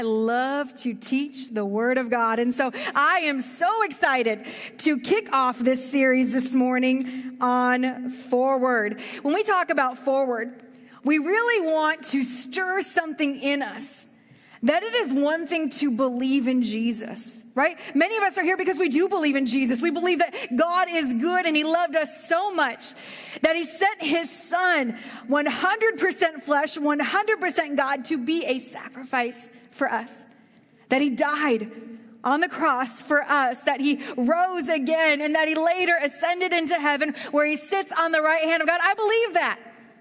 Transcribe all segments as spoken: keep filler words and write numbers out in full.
I love to teach the Word of God. And so I am so excited to kick off this series this morning on Forward. When we talk about Forward, we really want to stir something in us. That it is one thing to believe in Jesus, right? Many of us are here because we do believe in Jesus. We believe that God is good and He loved us so much that He sent His Son, one hundred percent flesh, one hundred percent God, to be a sacrifice for us. That He died on the cross for us, that He rose again, and that He later ascended into heaven where He sits on the right hand of God. I believe that.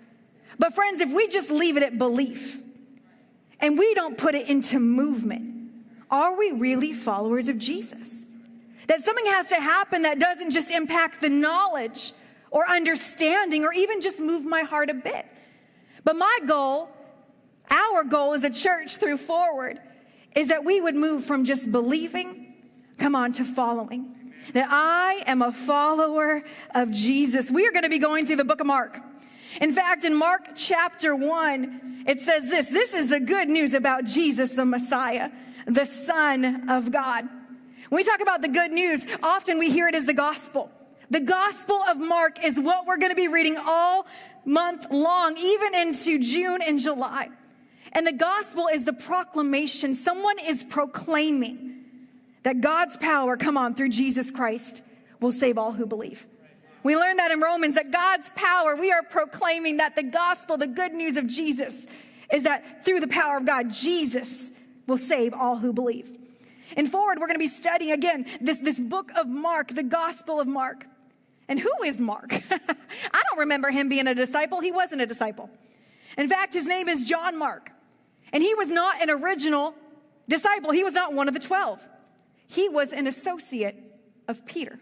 But friends, if we just leave it at belief, and we don't put it into movement, are we really followers of Jesus? That something has to happen that doesn't just impact the knowledge or understanding or even just move my heart a bit. But my goal, our goal as a church through Forward, is that we would move from just believing, come on, to following. That I am a follower of Jesus. We are going to be going through the book of Mark. In fact, in Mark chapter one, it says this. This is the good news about Jesus, the Messiah, the Son of God. When we talk about the good news, often we hear it as the gospel. The gospel of Mark is what we're going to be reading all month long, even into June and July. And the gospel is the proclamation. Someone is proclaiming that God's power, come on, through Jesus Christ, will save all who believe. We learned that in Romans, that God's power, we are proclaiming that the gospel, the good news of Jesus, is that through the power of God, Jesus will save all who believe. And Forward, we're going to be studying, again, this, this book of Mark, the gospel of Mark. And who is Mark? I don't remember him being a disciple. He wasn't a disciple. In fact, his name is John Mark. And he was not an original disciple. He was not one of the twelve. He was an associate of Peter.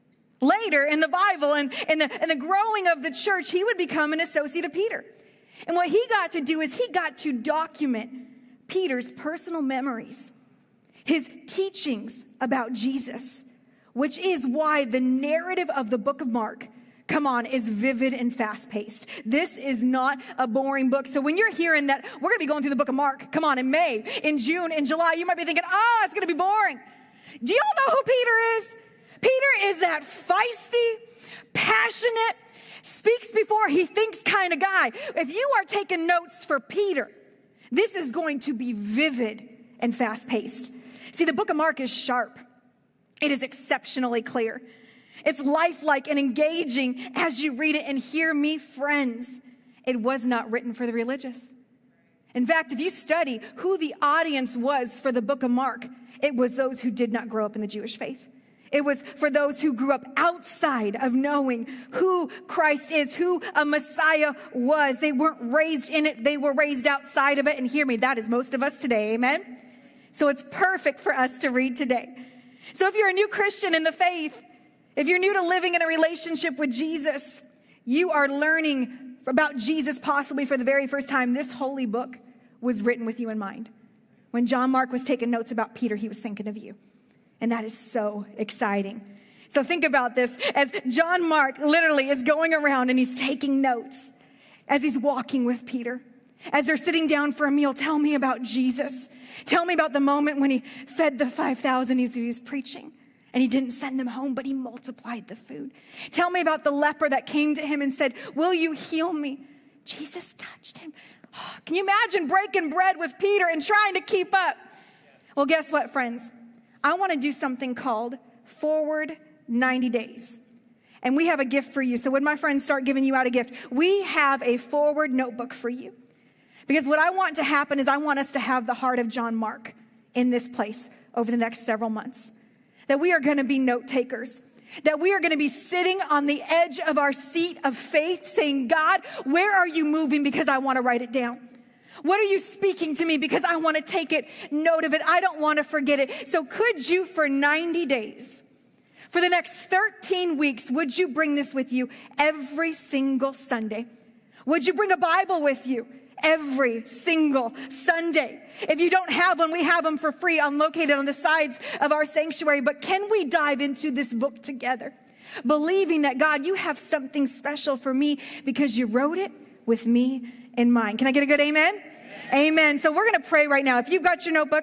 Later in the Bible and in the, in the growing of the church, he would become an associate of Peter. And what he got to do is he got to document Peter's personal memories, his teachings about Jesus, which is why the narrative of the book of Mark, come on, is vivid and fast-paced. This is not a boring book. So when you're hearing that we're going to be going through the book of Mark, come on, in May, in June, in July, you might be thinking, oh, it's going to be boring. Do you all know who Peter is? Peter is that feisty, passionate, speaks before he thinks kind of guy. If you are taking notes for Peter, this is going to be vivid and fast-paced. See, the book of Mark is sharp. It is exceptionally clear. It's lifelike and engaging as you read it. And hear me, friends, it was not written for the religious. In fact, if you study who the audience was for the book of Mark, it was those who did not grow up in the Jewish faith. It was for those who grew up outside of knowing who Christ is, who a Messiah was. They weren't raised in it. They were raised outside of it. And hear me, that is most of us today. Amen? So it's perfect for us to read today. So if you're a new Christian in the faith, if you're new to living in a relationship with Jesus, you are learning about Jesus possibly for the very first time. This holy book was written with you in mind. When John Mark was taking notes about Peter, he was thinking of you. And that is so exciting. So think about this as John Mark literally is going around and he's taking notes as he's walking with Peter. As they're sitting down for a meal, tell me about Jesus. Tell me about the moment when he fed the five thousand he was preaching. And he didn't send them home, but he multiplied the food. Tell me about the leper that came to him and said, will you heal me? Jesus touched him. Oh, can you imagine breaking bread with Peter and trying to keep up? Well, guess what, friends? I want to do something called Forward ninety days. And we have a gift for you. So when my friends start giving you out a gift, we have a Forward notebook for you. Because what I want to happen is I want us to have the heart of John Mark in this place over the next several months. That we are going to be note takers. That we are going to be sitting on the edge of our seat of faith saying, God, where are you moving? Because I want to write it down. What are you speaking to me? Because I want to take it, note of it. I don't want to forget it. So could you, for ninety days, for the next thirteen weeks, would you bring this with you every single Sunday? Would you bring a Bible with you every single Sunday? If you don't have one, we have them for free, unlocated on the sides of our sanctuary. But can we dive into this book together, believing that, God, you have something special for me because you wrote it with me in mind? Can I get a good amen? Amen. Amen. So we're going to pray right now. If you've got your notebook,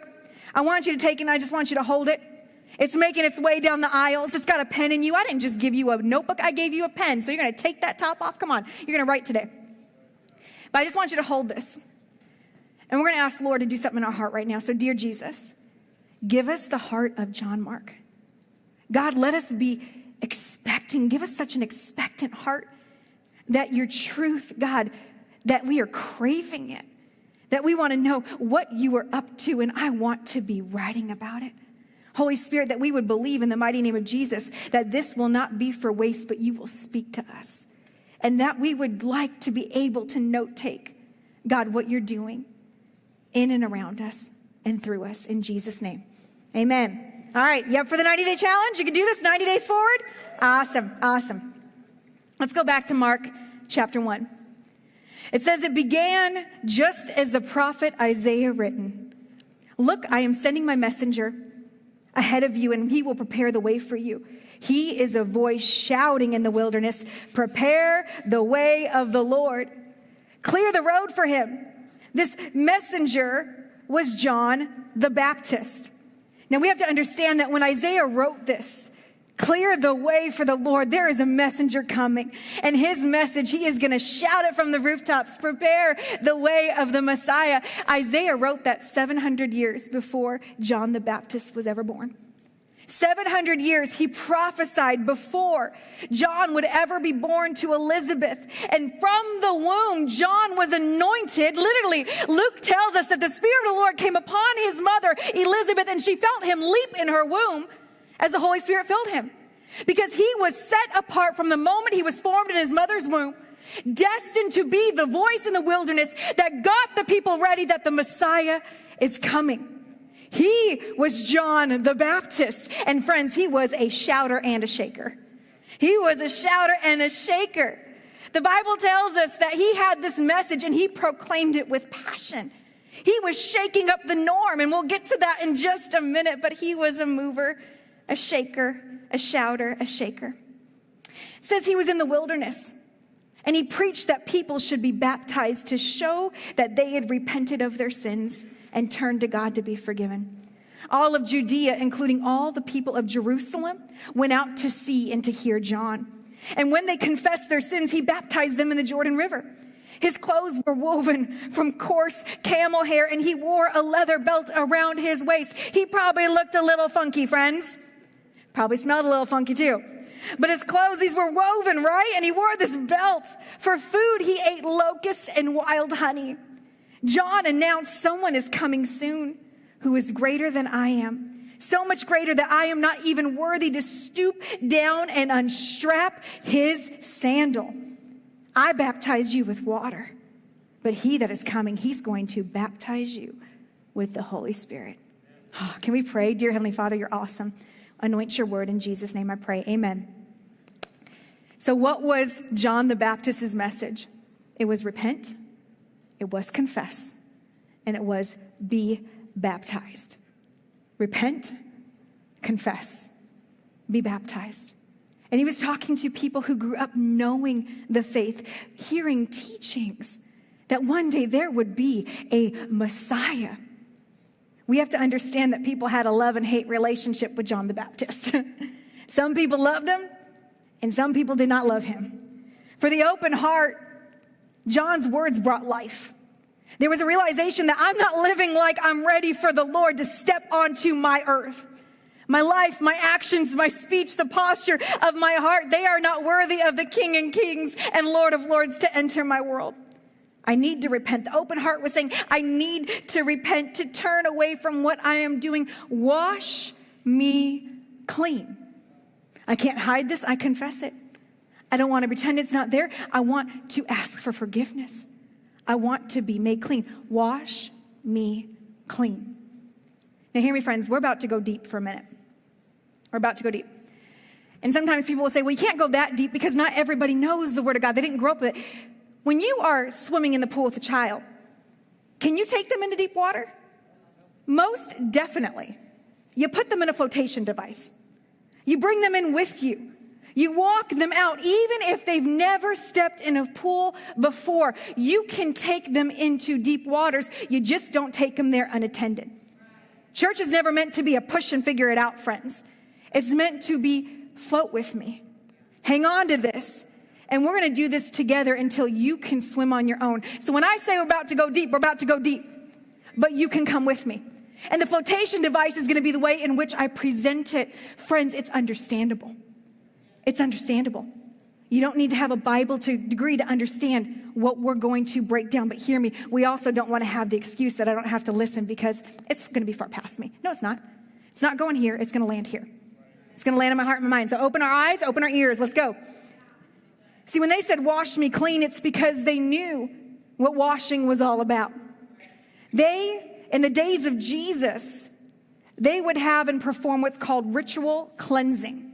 I want you to take it and I just want you to hold it. It's making its way down the aisles. It's got a pen in you. I didn't just give you a notebook. I gave you a pen. So you're going to take that top off. Come on. You're going to write today. But I just want you to hold this. And we're going to ask the Lord to do something in our heart right now. So dear Jesus, give us the heart of John Mark. God, let us be expecting. Give us such an expectant heart that your truth, God, that we are craving it. That we want to know what you are up to, and I want to be writing about it. Holy Spirit, that we would believe in the mighty name of Jesus that this will not be for waste, but you will speak to us. And that we would like to be able to note take, God, what you're doing in and around us and through us in Jesus' name. Amen. All right, you up for the ninety-day challenge? You can do this ninety days forward? Awesome, awesome. Let's go back to Mark chapter one. It says, it began just as the prophet Isaiah written. Look, I am sending my messenger ahead of you, and he will prepare the way for you. He is a voice shouting in the wilderness, prepare the way of the Lord. Clear the road for him. This messenger was John the Baptist. Now we have to understand that when Isaiah wrote this, clear the way for the Lord, there is a messenger coming. And his message, he is going to shout it from the rooftops, prepare the way of the Messiah. Isaiah wrote that seven hundred years before John the Baptist was ever born. seven hundred years he prophesied before John would ever be born to Elizabeth. And from the womb, John was anointed. Literally, Luke tells us that the Spirit of the Lord came upon his mother, Elizabeth, and she felt him leap in her womb as the Holy Spirit filled him. Because he was set apart from the moment he was formed in his mother's womb, destined to be the voice in the wilderness that got the people ready that the Messiah is coming. He was John the Baptist. And friends, he was a shouter and a shaker. He was a shouter and a shaker. The Bible tells us that he had this message and he proclaimed it with passion. He was shaking up the norm, and we'll get to that in just a minute, but he was a mover, a shaker, a shouter, a shaker. It says he was in the wilderness, and he preached that people should be baptized to show that they had repented of their sins and turned to God to be forgiven. All of Judea, including all the people of Jerusalem, went out to see and to hear John. And when they confessed their sins, he baptized them in the Jordan River. His clothes were woven from coarse camel hair, and he wore a leather belt around his waist. He probably looked a little funky, friends. Probably smelled a little funky too. But his clothes, these were woven, right? And he wore this belt. For food, he ate locusts and wild honey. John announced, someone is coming soon who is greater than I am. So much greater that I am not even worthy to stoop down and unstrap his sandal. I baptize you with water, but he that is coming, he's going to baptize you with the Holy Spirit. Oh, can we pray? Dear Heavenly Father, you're awesome. Anoint your word in Jesus' name I pray. Amen. So what was John the Baptist's message? It was repent, it was confess, and it was be baptized. Repent, confess, be baptized. And he was talking to people who grew up knowing the faith, hearing teachings that one day there would be a Messiah. We have to understand that people had a love and hate relationship with John the Baptist. Some people loved him, and some people did not love him. For the open heart, John's words brought life. There was a realization that I'm not living like I'm ready for the Lord to step onto my earth. My life, my actions, my speech, the posture of my heart, they are not worthy of the King and Kings and Lord of Lords to enter my world. I need to repent. The open heart was saying, I need to repent, to turn away from what I am doing. Wash me clean. I can't hide this. I confess it. I don't want to pretend it's not there. I want to ask for forgiveness. I want to be made clean. Wash me clean. Now hear me, friends. We're about to go deep for a minute. We're about to go deep. And sometimes people will say, well, you can't go that deep because not everybody knows the Word of God. They didn't grow up with it. When you are swimming in the pool with a child, can you take them into deep water? Most definitely. You put them in a flotation device. You bring them in with you. You walk them out. Even if they've never stepped in a pool before, you can take them into deep waters. You just don't take them there unattended. Church is never meant to be a push and figure it out, friends. It's meant to be float with me. Hang on to this. And we're going to do this together until you can swim on your own. So when I say we're about to go deep, we're about to go deep. But you can come with me. And the flotation device is going to be the way in which I present it. Friends, it's understandable. It's understandable. You don't need to have a Bible to degree to understand what we're going to break down. But hear me, we also don't want to have the excuse that I don't have to listen because it's going to be far past me. No, it's not. It's not going here. It's going to land here. It's going to land in my heart and my mind. So open our eyes, open our ears. Let's go. See, when they said, wash me clean, it's because they knew what washing was all about. They, in the days of Jesus, they would have and perform what's called ritual cleansing.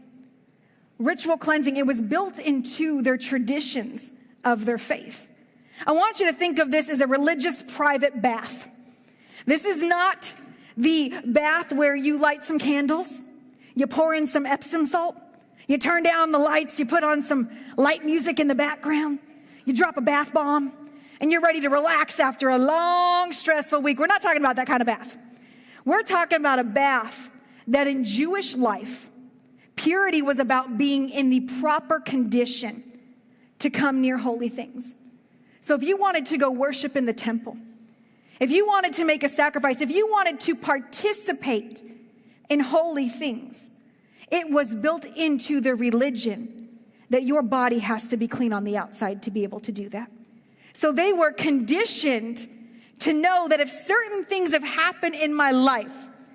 Ritual cleansing, it was built into their traditions of their faith. I want you to think of this as a religious private bath. This is not the bath where you light some candles, you pour in some Epsom salt, you turn down the lights, you put on some light music in the background, you drop a bath bomb, and you're ready to relax after a long, stressful week. We're not talking about that kind of bath. We're talking about a bath that in Jewish life, purity was about being in the proper condition to come near holy things. So if you wanted to go worship in the temple, if you wanted to make a sacrifice, if you wanted to participate in holy things, it was built into their religion that your body has to be clean on the outside to be able to do that. So they were conditioned to know that if certain things have happened in my life,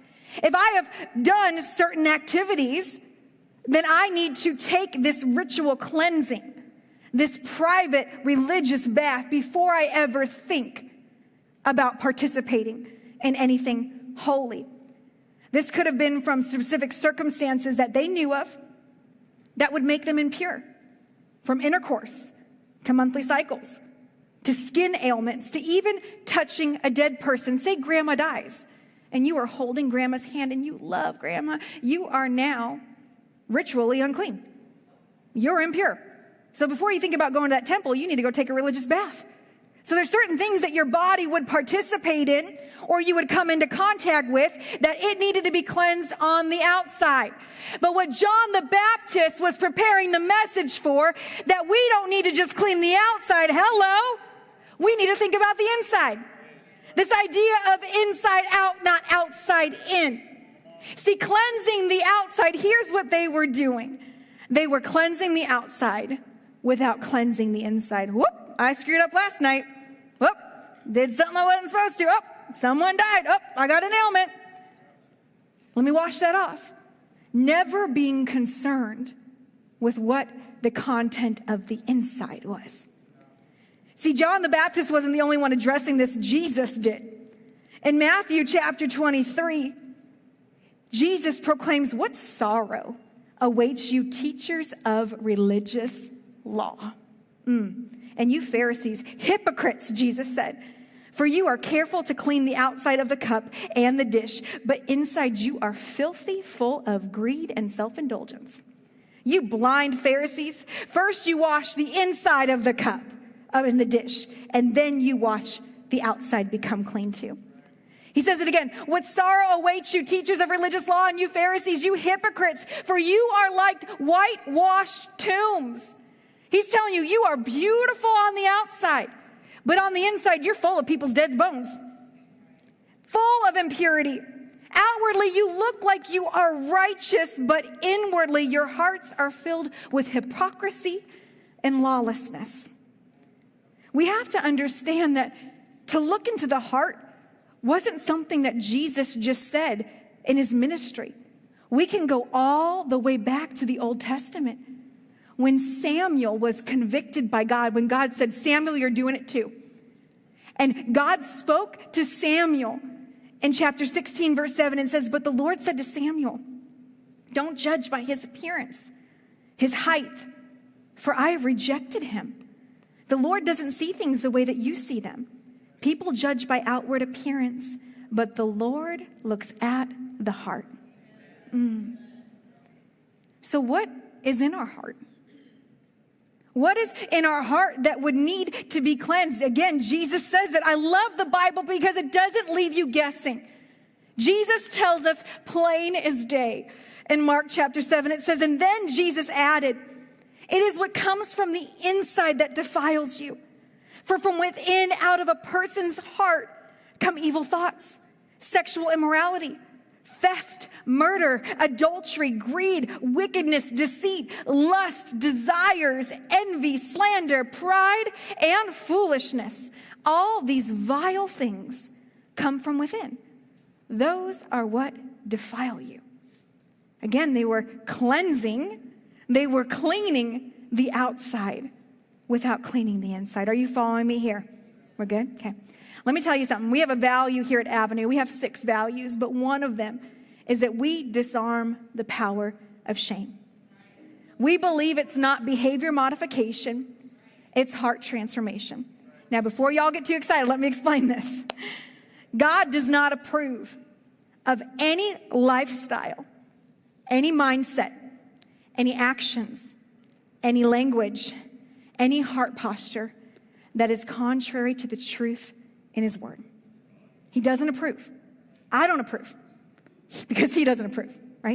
if I have done certain activities, then I need to take this ritual cleansing, this private religious bath before I ever think about participating in anything holy. This could have been from specific circumstances that they knew of that would make them impure, from intercourse to monthly cycles, to skin ailments, to even touching a dead person. Say grandma dies, and you are holding grandma's hand, and you love grandma. You are now ritually unclean. You're impure. So before you think about going to that temple, you need to go take a religious bath. So there's certain things that your body would participate in or you would come into contact with that it needed to be cleansed on the outside. But what John the Baptist was preparing the message for, that we don't need to just clean the outside. Hello. We need to think about the inside. This idea of inside out, not outside in. See, cleansing the outside, here's what they were doing. They were cleansing the outside without cleansing the inside. Whoop, I screwed up last night. Whoop, did something I wasn't supposed to. Oh, someone died. Oh, I got an ailment. Let me wash that off. Never being concerned with what the content of the inside was. See, John the Baptist wasn't the only one addressing this. Jesus did. In Matthew chapter twenty-three, Jesus proclaims, what sorrow awaits you, teachers of religious law. Mm. And you Pharisees, hypocrites, Jesus said, for you are careful to clean the outside of the cup and the dish, but inside you are filthy, full of greed and self-indulgence. You blind Pharisees, first you wash the inside of the cup uh, in the dish, and then you watch the outside become clean too. He says it again. What sorrow awaits you, teachers of religious law, and you Pharisees, you hypocrites, for you are like whitewashed tombs. He's telling you, you are beautiful on the outside, but on the inside, you're full of people's dead bones, full of impurity. Outwardly, you look like you are righteous, but inwardly, your hearts are filled with hypocrisy and lawlessness. We have to understand that to look into the heart wasn't something that Jesus just said in his ministry. We can go all the way back to the Old Testament. When Samuel was convicted by God, when God said, Samuel, you're doing it too. And God spoke to Samuel in chapter sixteen, verse seven, and says, but the Lord said to Samuel, don't judge by his appearance, his height, for I have rejected him. The Lord doesn't see things the way that you see them. People judge by outward appearance, but the Lord looks at the heart. Mm. So what is in our heart? What is in our heart that would need to be cleansed? Again, Jesus says that. I love the Bible because it doesn't leave you guessing. Jesus tells us plain as day in Mark chapter seven. It says, and then Jesus added, it is what comes from the inside that defiles you. For from within, out of a person's heart, come evil thoughts, sexual immorality, theft, murder, adultery, greed, wickedness, deceit, lust, desires, envy, slander, pride, and foolishness. All these vile things come from within. Those are what defile you. Again, they were cleansing, they were cleaning the outside without cleaning the inside. Are you following me here? We're good? Okay. Let me tell you something. We have a value here at Avenue. We have six values, but one of them is that we disarm the power of shame. We believe it's not behavior modification, it's heart transformation. Now, before y'all get too excited, let me explain this. God does not approve of any lifestyle, any mindset, any actions, any language, any heart posture that is contrary to the truth in his word. He doesn't approve. I don't approve because he doesn't approve, right?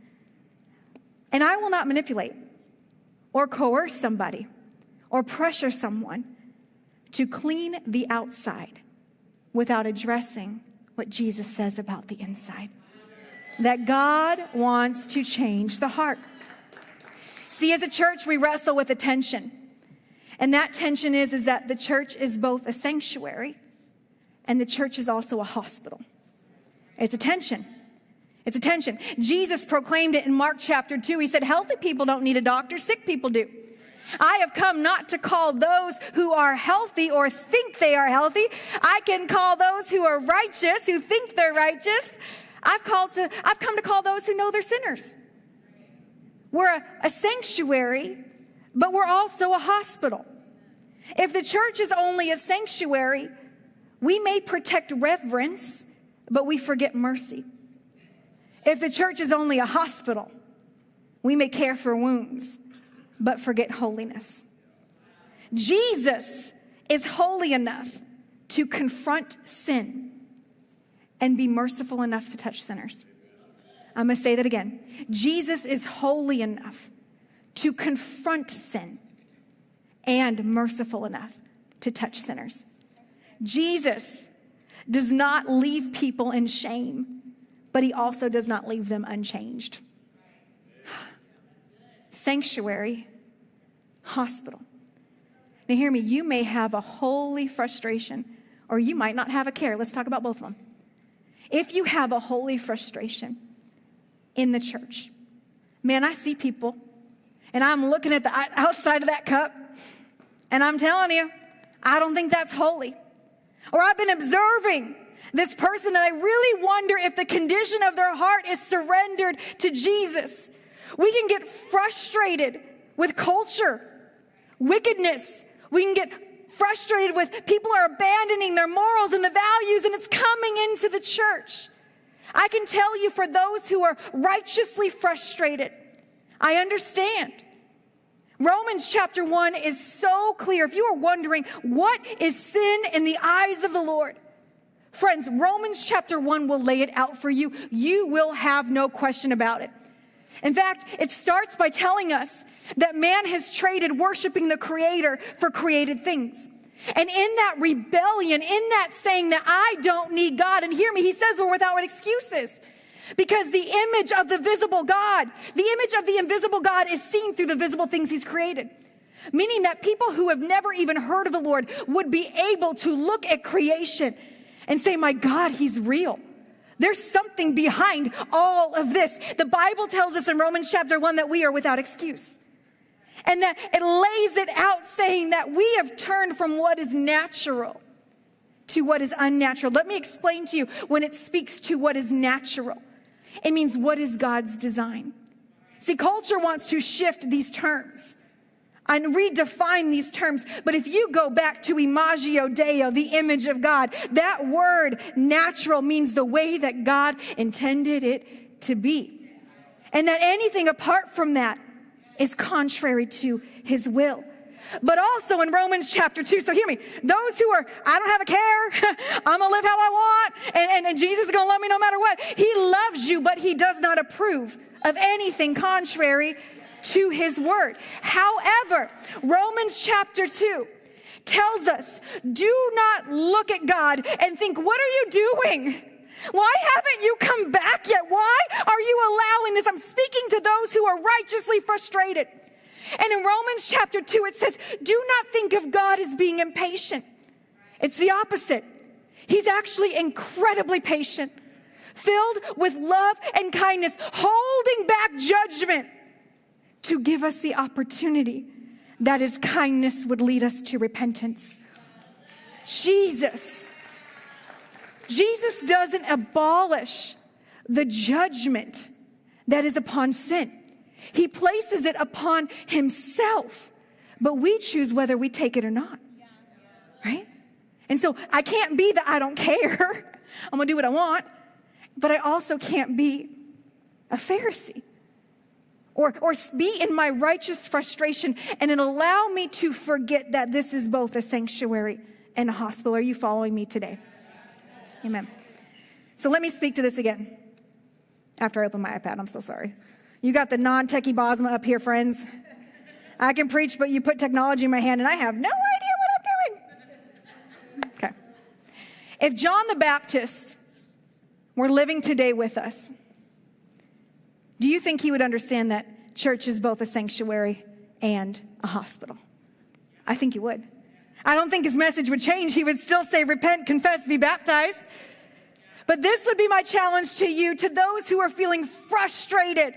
And I will not manipulate or coerce somebody or pressure someone to clean the outside without addressing what Jesus says about the inside. That God wants to change the heart. See, as a church, we wrestle with a tension. And that tension is, is that the church is both a sanctuary and the church is also a hospital. It's a tension. It's a tension. Jesus proclaimed it in Mark chapter two. He said, healthy people don't need a doctor, sick people do. I have come not to call those who are healthy or think they are healthy. I can call those who are righteous, who think they're righteous. I've called to, I've come to call those who know they're sinners. We're a, a sanctuary, but we're also a hospital. If the church is only a sanctuary, we may protect reverence, but we forget mercy. If the church is only a hospital, we may care for wounds, but forget holiness. Jesus is holy enough to confront sin and be merciful enough to touch sinners. I'm going to say that again. Jesus is holy enough to confront sin and merciful enough to touch sinners. Jesus does not leave people in shame, but he also does not leave them unchanged. Sanctuary, hospital. Now hear me, you may have a holy frustration, or you might not have a care. Let's talk about both of them. If you have a holy frustration in the church, man, I see people, and I'm looking at the outside of that cup, and I'm telling you, I don't think that's holy. Or I've been observing this person, and I really wonder if the condition of their heart is surrendered to Jesus. We can get frustrated with culture, wickedness. We can get frustrated with people are abandoning their morals and the values, and it's coming into the church. I can tell you, for those who are righteously frustrated, I understand. Romans chapter one is so clear. If you are wondering, what is sin in the eyes of the Lord? Friends, Romans chapter one will lay it out for you. You will have no question about it. In fact, it starts by telling us that man has traded worshiping the Creator for created things. And in that rebellion, in that saying that I don't need God, and hear me, he says we're without excuses. Because the image of the visible God, the image of the invisible God is seen through the visible things he's created. Meaning that people who have never even heard of the Lord would be able to look at creation and say, my God, he's real. There's something behind all of this. The Bible tells us in Romans chapter one that we are without excuse. And that it lays it out saying that we have turned from what is natural to what is unnatural. Let me explain to you when it speaks to what is natural. It means what is God's design. See, culture wants to shift these terms and redefine these terms. But if you go back to Imagio Dei, the image of God, that word natural means the way that God intended it to be. And that anything apart from that is contrary to his will. but also in Romans chapter two. So hear me. Those who are, I don't have a care. I'm going to live how I want. And, and, and Jesus is going to love me no matter what. He loves you, but he does not approve of anything contrary to his word. However, Romans chapter two tells us, do not look at God and think, what are you doing? Why haven't you come back yet? Why are you allowing this? I'm speaking to those who are righteously frustrated. And in Romans chapter two, it says, do not think of God as being impatient. It's the opposite. He's actually incredibly patient, filled with love and kindness, holding back judgment to give us the opportunity that his kindness would lead us to repentance. Jesus. Jesus doesn't abolish the judgment that is upon sin. He places it upon himself, but we choose whether we take it or not, right? And so I can't be that I don't care. I'm going to do what I want, but I also can't be a Pharisee or, or be in my righteous frustration and it allow me to forget that this is both a sanctuary and a hospital. Are you following me today? Amen. So let me speak to this again after I open my iPad. I'm so sorry. You got the non-techie Bosma up here, friends. I can preach, but you put technology in my hand, and I have no idea what I'm doing. Okay. If John the Baptist were living today with us, do you think he would understand that church is both a sanctuary and a hospital? I think he would. I don't think his message would change. He would still say, repent, confess, be baptized. But this would be my challenge to you, to those who are feeling frustrated.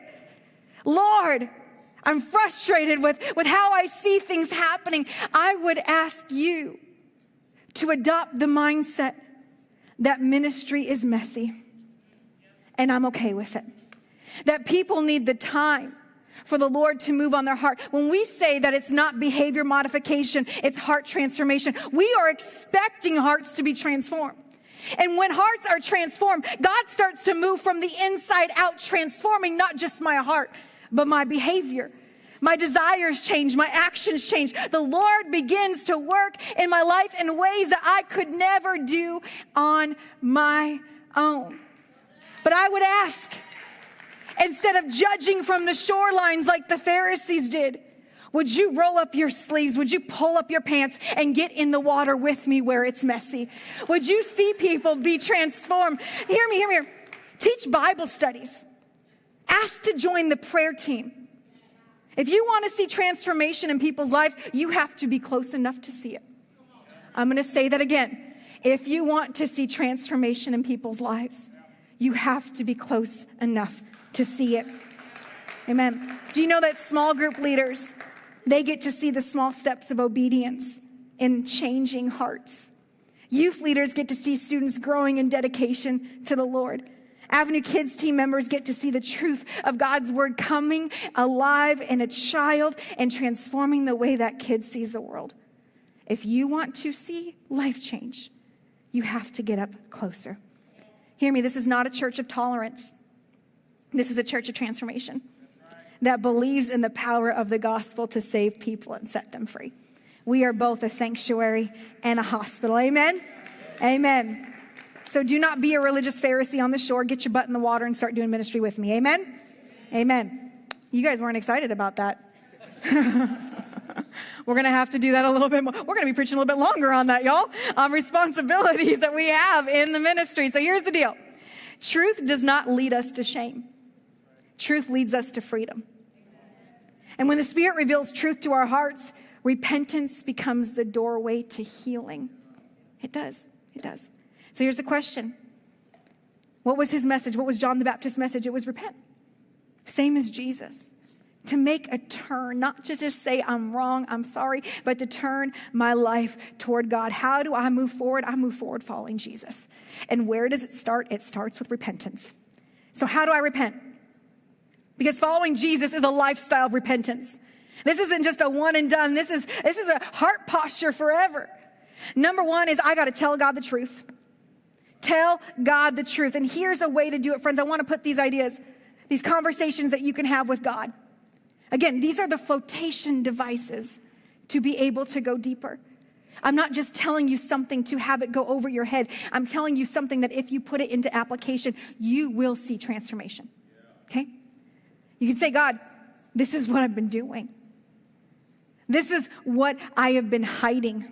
Lord, I'm frustrated with, with how I see things happening. I would ask you to adopt the mindset that ministry is messy, and I'm okay with it. That people need the time for the Lord to move on their heart. When we say that it's not behavior modification, it's heart transformation, we are expecting hearts to be transformed. And when hearts are transformed, God starts to move from the inside out, transforming not just my heart, but my behavior. My desires change, my actions change. The Lord begins to work in my life in ways that I could never do on my own. But I would ask, instead of judging from the shorelines like the Pharisees did, would you roll up your sleeves? Would you pull up your pants and get in the water with me where it's messy? Would you see people be transformed? Hear me, hear me. Teach Bible studies. Ask to join the prayer team. If you want to see transformation in people's lives, you have to be close enough to see it. I'm going to say that again. If you want to see transformation in people's lives, you have to be close enough to see it. Amen. Do you know that small group leaders, they get to see the small steps of obedience in changing hearts? Youth leaders get to see students growing in dedication to the Lord. Avenue Kids team members get to see the truth of God's word coming alive in a child and transforming the way that kid sees the world. If you want to see life change, you have to get up closer. Hear me, this is not a church of tolerance. This is a church of transformation that believes in the power of the gospel to save people and set them free. We are both a sanctuary and a hospital. Amen? Amen. So do not be a religious Pharisee on the shore. Get your butt in the water and start doing ministry with me. Amen? Amen. You guys weren't excited about that. We're going to have to do that a little bit more. We're going to be preaching a little bit longer on that, y'all, on responsibilities that we have in the ministry. So here's the deal. Truth does not lead us to shame. Truth leads us to freedom. And when the Spirit reveals truth to our hearts, repentance becomes the doorway to healing. It does. It does. So here's the question. What was his message? What was John the Baptist's message? It was repent. Same as Jesus. To make a turn, not to just say, I'm wrong, I'm sorry, but to turn my life toward God. How do I move forward? I move forward following Jesus. And where does it start? It starts with repentance. So how do I repent? Because following Jesus is a lifestyle of repentance. This isn't just a one and done. This is, this is a heart posture forever. Number one is I got to tell God the truth. Tell God the truth. And here's a way to do it, friends. I want to put these ideas, these conversations that you can have with God. Again, these are the flotation devices to be able to go deeper. I'm not just telling you something to have it go over your head. I'm telling you something that if you put it into application, you will see transformation. Okay? You can say, God, this is what I've been doing. This is what I have been hiding.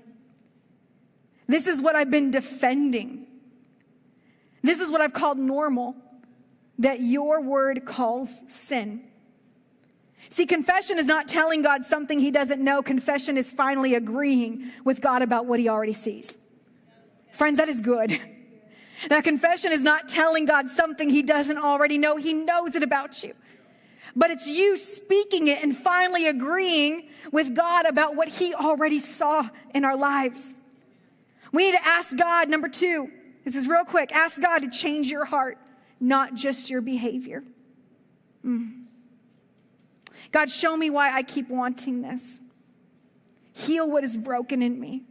This is what I've been defending. This is what I've called normal, that your word calls sin. See, confession is not telling God something he doesn't know. Confession is finally agreeing with God about what he already sees. Friends, that is good. Now, confession is not telling God something he doesn't already know. He knows it about you. But it's you speaking it and finally agreeing with God about what he already saw in our lives. We need to ask God, number two, this is real quick, ask God to change your heart, not just your behavior. Mm. God, show me why I keep wanting this. Heal what is broken in me.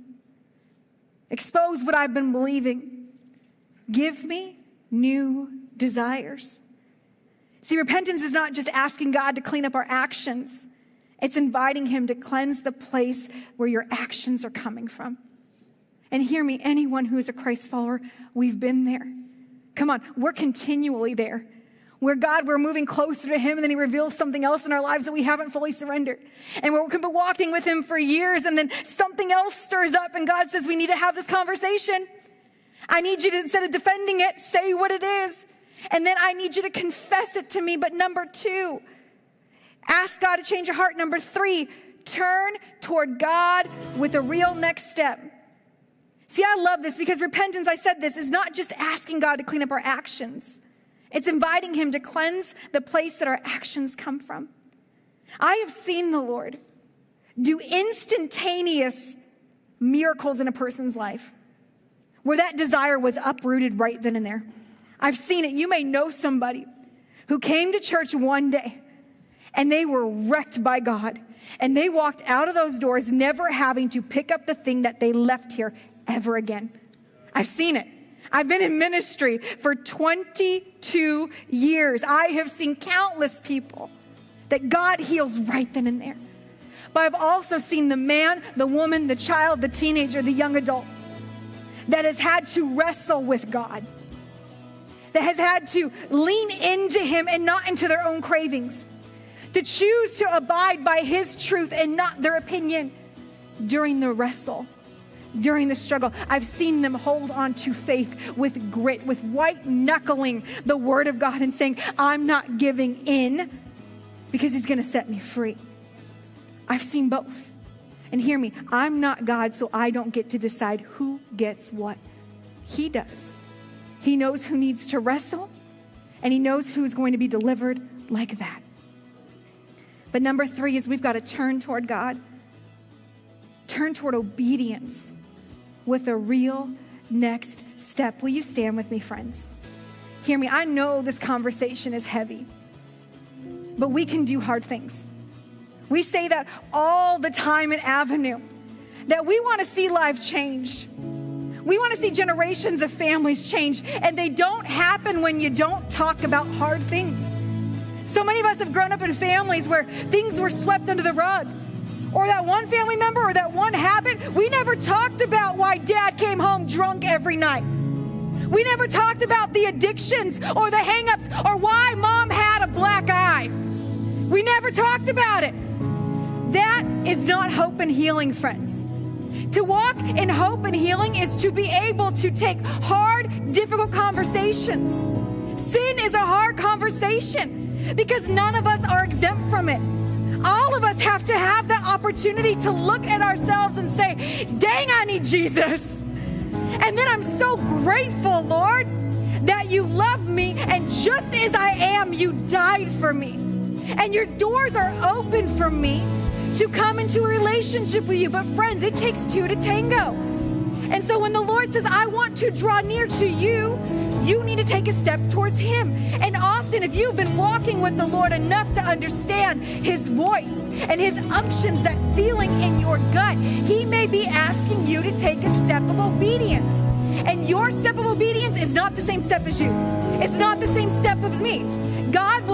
Expose what I've been believing. Give me new desires. See, repentance is not just asking God to clean up our actions. It's inviting him to cleanse the place where your actions are coming from. And hear me, anyone who is a Christ follower, we've been there. Come on, we're continually there. Where God, we're moving closer to him, and then he reveals something else in our lives that we haven't fully surrendered. And we're walking with him for years, and then something else stirs up, and God says, we need to have this conversation. I need you to, instead of defending it, say what it is. And then I need you to confess it to me. But number two, ask God to change your heart. Number three, turn toward God with a real next step. See, I love this because repentance, I said this, is not just asking God to clean up our actions. It's inviting him to cleanse the place that our actions come from. I have seen the Lord do instantaneous miracles in a person's life where that desire was uprooted right then and there. I've seen it. You may know somebody who came to church one day and they were wrecked by God. And they walked out of those doors never having to pick up the thing that they left here ever again. I've seen it. I've been in ministry for twenty-two years. I have seen countless people that God heals right then and there. But I've also seen the man, the woman, the child, the teenager, the young adult that has had to wrestle with God, that has had to lean into him and not into their own cravings, to choose to abide by his truth and not their opinion during the wrestle, during the struggle. I've seen them hold on to faith with grit, with white knuckling the word of God and saying, I'm not giving in because he's going to set me free. I've seen both. And hear me, I'm not God, so I don't get to decide who gets what. He does. He knows who needs to wrestle, and he knows who's going to be delivered like that. But number three is we've got to turn toward God. Turn toward obedience with a real next step. Will you stand with me, friends? Hear me, I know this conversation is heavy, but we can do hard things. We say that all the time at Avenue, that we want to see life changed. We want to see generations of families change, and they don't happen when you don't talk about hard things. So many of us have grown up in families where things were swept under the rug, or that one family member or that one habit. We never talked about why dad came home drunk every night. We never talked about the addictions or the hang-ups or why mom had a black eye. We never talked about it. That is not hope and healing, friends. To walk in hope and healing is to be able to take hard, difficult conversations. Sin is a hard conversation because none of us are exempt from it. All of us have to have that opportunity to look at ourselves and say, dang, I need Jesus. And then I'm so grateful, Lord, that you love me, and just as I am, you died for me. And your doors are open for me to come into a relationship with you. But friends, it takes two to tango. And so when the Lord says, I want to draw near to you, you need to take a step towards him. And often, if you've been walking with the Lord enough to understand his voice and his unctions, that feeling in your gut, he may be asking you to take a step of obedience. And your step of obedience is not the same step as you. It's not the same step as me. God will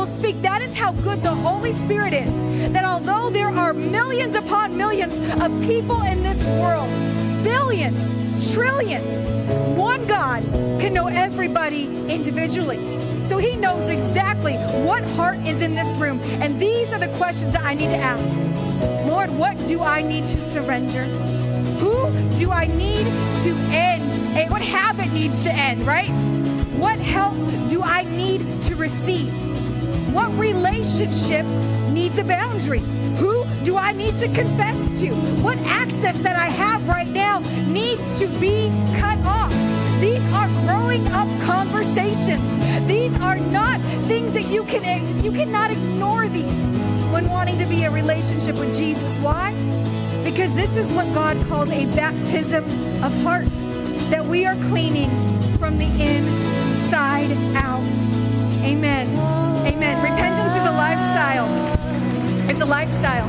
will speak. That is how good the Holy Spirit is. That although there are millions upon millions of people in this world, billions, trillions, one God can know everybody individually. So he knows exactly what heart is in this room. And these are the questions that I need to ask. Lord, what do I need to surrender? Who do I need to end? And what habit needs to end, right? What help do I need to receive? What relationship needs a boundary? Who do I need to confess to? What access that I have right now needs to be cut off? These are growing up conversations. These are not things that you can, you cannot ignore these when wanting to be a relationship with Jesus. Why? Because this is what God calls a baptism of heart, that we are cleaning from the inside out. Amen. Amen. Repentance is a lifestyle. It's a lifestyle.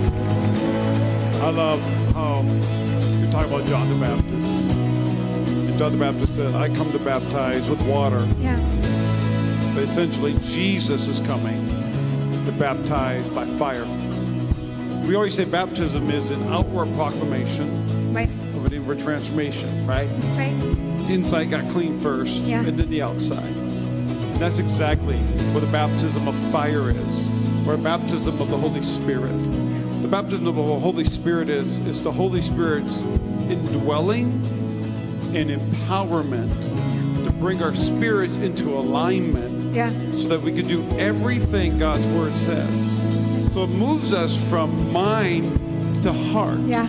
I love how you're talking about John the Baptist. And John the Baptist said, I come to baptize with water. Yeah. But essentially, Jesus is coming to baptize by fire. We always say baptism is an outward proclamation Right. of an inward transformation, right? That's right. Inside got clean first, Yeah. and then the outside. And that's exactly what the baptism of fire is, or a baptism of the Holy Spirit. The baptism of the Holy Spirit is, is the Holy Spirit's indwelling and empowerment to bring our spirits into alignment, Yeah. so that we can do everything God's Word says. So it moves us from mind to heart, Yeah.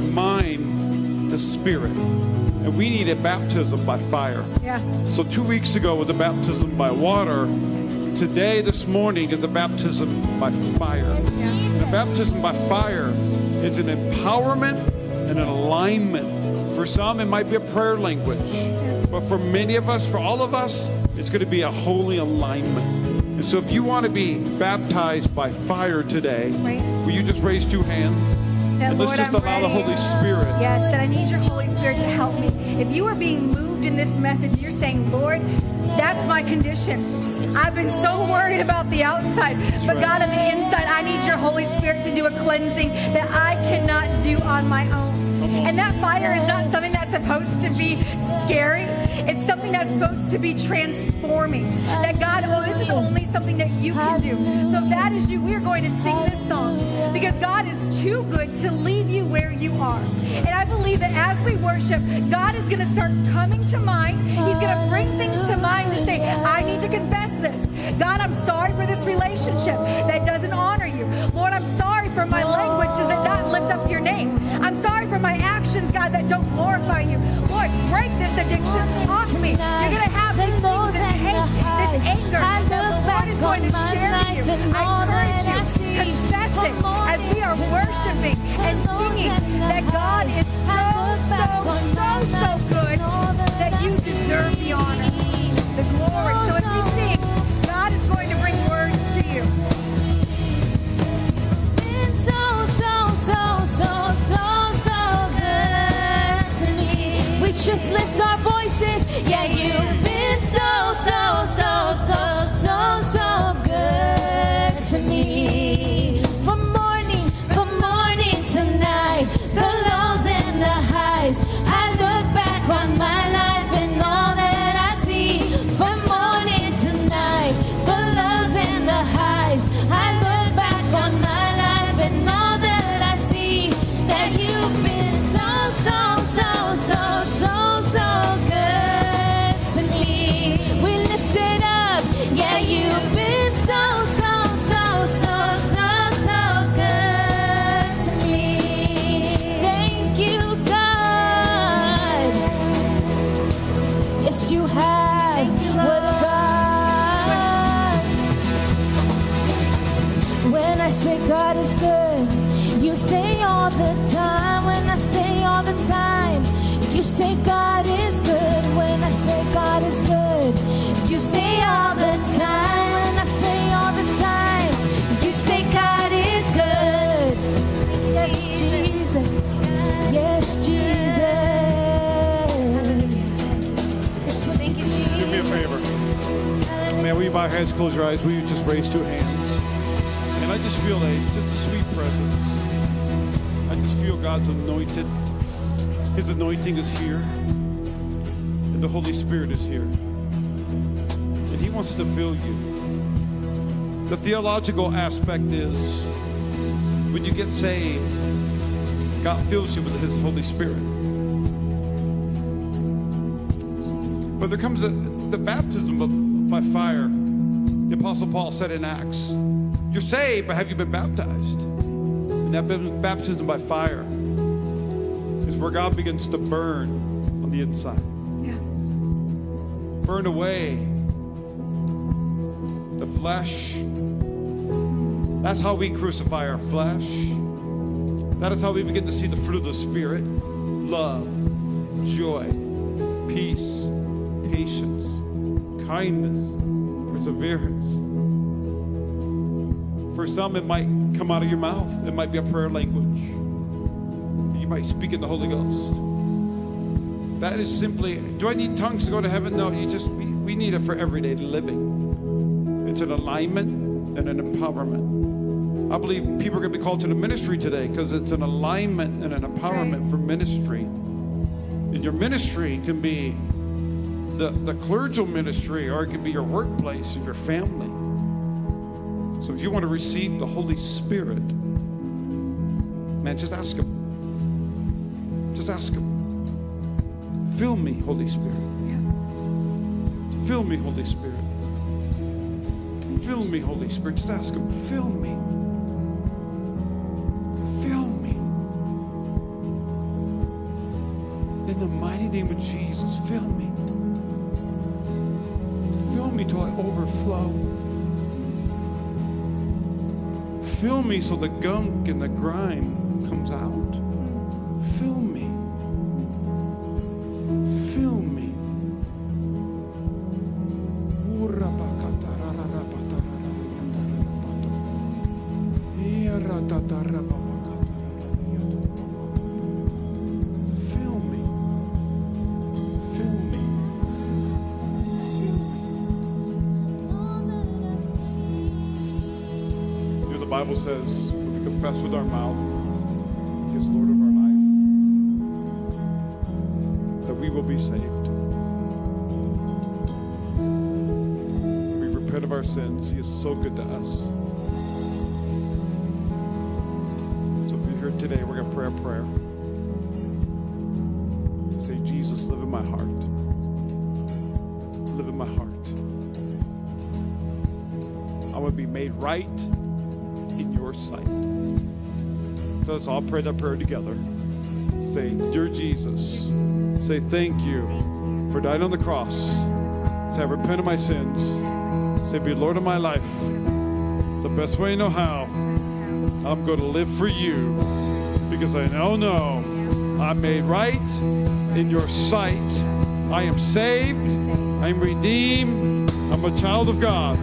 mind to spirit. And we need a baptism by fire. Yeah. So two weeks ago was the baptism by water. Today, this morning, is the baptism by fire. Yeah. And a baptism by fire is an empowerment and an alignment. For some, it might be a prayer language. But for many of us, for all of us, it's going to be a holy alignment. And so if you want to be baptized by fire today, Right. will you just raise two hands? That, And let's Lord, just I'm allow the ready. Holy Spirit. Yes, that I need your Holy Spirit to help me. If you are being moved in this message, you're saying, Lord, that's my condition. I've been so worried about the outside, but God, on the inside, I need your Holy Spirit to do a cleansing that I cannot do on my own. And that fire is not something that's supposed to be scary. It's something that's supposed to be transforming. That God, oh, this is only something that you can do. So if that is you, we're going to sing this song because God is too good to leave you where you are. And I believe that as we worship, God is going to start coming to mind. He's going to bring things to mind to say, I need to confess this. God, I'm sorry for this relationship that doesn't honor you. Lord, I'm sorry for my language. Does it not lift up your name? I'm sorry for my actions, God, that don't glorify you. Lord, break this addiction off me. You're going to have these things, this hate, this anger that the Lord is going to share with you. I encourage you, confess it as we are worshiping and singing that God is so, so, so, so good that you deserve the honor, the glory. So as we sing, God is going to bring words to you. Just lift our voices. Yeah, you've been so, so, so, so, so, so good to me. From morning, from morning to night, the lows and the highs. I look back on my life and all that I see. From morning to night, the lows and the highs. I look back on my life and all that I see. That you've been so, so, so, so, so. You've been so, so, so, so, so, so good to me. Thank you, God. Yes, you have. What a God. When I say God is good, you say all the time. When I say all the time, you say God is good. When I say God is good, you say all the time. When I say all the time, you say God is good. Yes, Jesus. Yes, Jesus. Do me a favor. Man, we bow bow your heads, close your eyes. Will you just raise two hands? And I just feel a, just a sweet presence. I just feel God's anointed. His anointing is here. And the Holy Spirit is here. And He wants to fill you. The theological aspect is when you get saved, God fills you with His Holy Spirit. But there comes a, the baptism of, by fire. The Apostle Paul said in Acts, you're saved, but have you been baptized? And that baptism by fire is where God begins to burn on the inside. Yeah. Burn away the flesh. That's how we crucify our flesh. That is how we begin to see the fruit of the Spirit. Love, joy, peace, patience, kindness, perseverance. For some, it might come out of your mouth. It might be a prayer language. You might speak in the Holy Ghost. That is simply, do I need tongues to go to heaven? No, you just, we, we need it for everyday living. It's an alignment and an empowerment. I believe people are going to be called to the ministry today because it's an alignment and an empowerment right. for ministry. And your ministry can be the, the clerical ministry, or it can be your workplace and your family. So if you want to receive the Holy Spirit, man, just ask Him. Just ask Him. Fill me, Holy Spirit. Yeah. Fill me, Holy Spirit. Fill me, Holy Spirit. Just ask Him, fill me. Fill me. In the mighty name of Jesus, fill me. Fill me till I overflow. Fill me so the gunk and the grime comes out. Fill me. Fill me. Fill me. Fill me. The Bible says, when we confess with our mouth He is Lord of our life, that we will be saved. We repent of our sins. He is so good to us. So if you're here today, we're going to pray a prayer. Say, Jesus, live in my heart. Live in my heart. I want to be made right in your sight. So let's all pray that prayer together. Say, dear Jesus, say thank you for dying on the cross. Say, I repent of my sins. Say, be Lord of my life. The best way I know how, I'm going to live for you because I now know I'm made right in your sight. I am saved. I am redeemed. I'm a child of God.